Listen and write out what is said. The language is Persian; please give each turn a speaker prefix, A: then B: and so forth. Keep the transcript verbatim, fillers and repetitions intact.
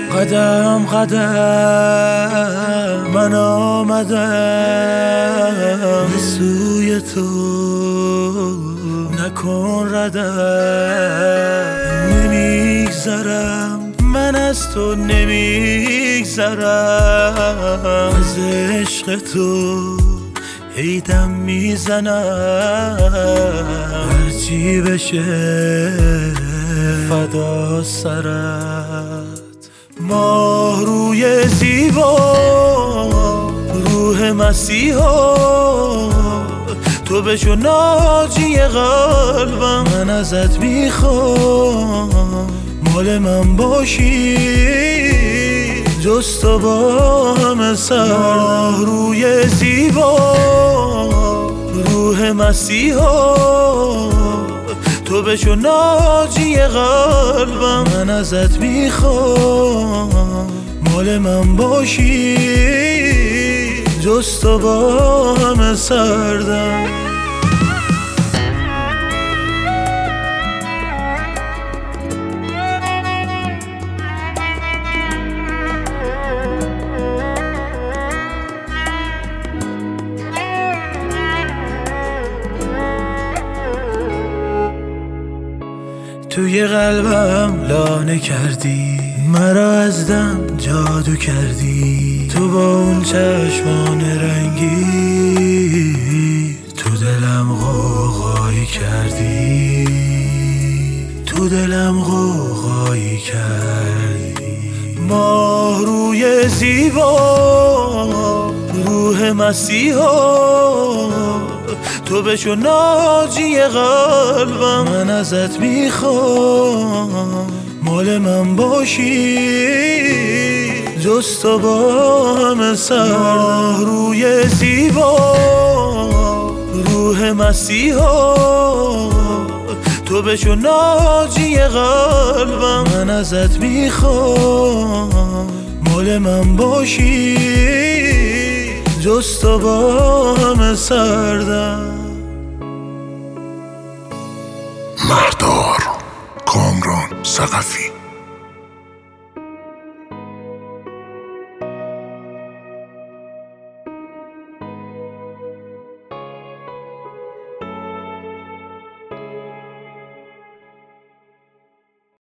A: قدم قدم من آمدم به سوی تو، نکن ردم. نمیگذرم من از تو، نمیگذرم از عشق تو، عیدم میزنم هرچی بشه فدا سرت. ماه روی زیبا روح مسیحا، تو بشو ناجی قلبم، من ازت میخوام مال من باشی جز تو با همه سر. ماه روی زیبا روح مسیحا، تو بشو ناجی قلبم، من ازت میخوام مال من باشی جز تو با همه سردم. توی قلبم لانه کردی، مرا از دم جادو کردی. تو با اون چشمان رنگی تو دلم غوغایی کردی، تو دلم غوغایی کردی. ماه روی زیبا روح مسیحا، تو بشو ناجی قلبم، من ازت میخوام مال من باشی جز تو با همه سر. ماه روی زیبا روح مسیحا، تو بشو ناجی قلبم، من ازت میخوام مال من باشی جز تو با همه سردم.
B: مهدار کامران ثقفی.